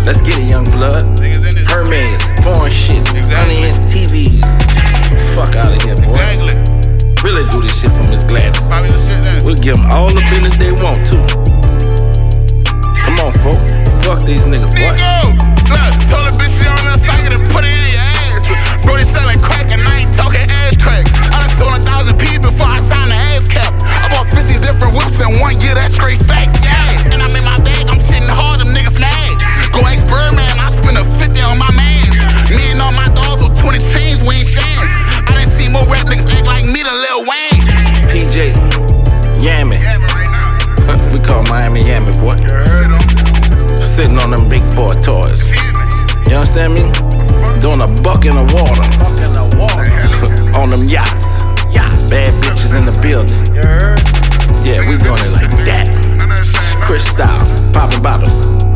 Let's get it, young blood. Hermes, foreign shit, 100-inch TVs. Fuck out of here, boy. Really do this shit from Miss Gladys. We'll give them all the business they want to. Come on, folks. Fuck these niggas, boy. Look, told a bitch she on the side and put it in your ass. Bro, they selling crack and I ain't talking ass cracks. I done stole 1,000 P before I signed the ass cap. I bought 50 different whips in 1 year, that's straight fact, yeah. And I'm in my bag, I'm sitting hard, them niggas mad. Go ask Birdman, I spend a 50 on my man. Me and all my dogs with 20 chains, we ain't sharing. I done see more rap niggas act like me than Lil Wayne. PJ, Yammy. We call Miami Yammy, boy. Sitting on them big boy toys. You understand me? Doing a buck in the water. On them yachts. Bad bitches in the building. Yeah, we doing it like that. Chris style, popping bottles.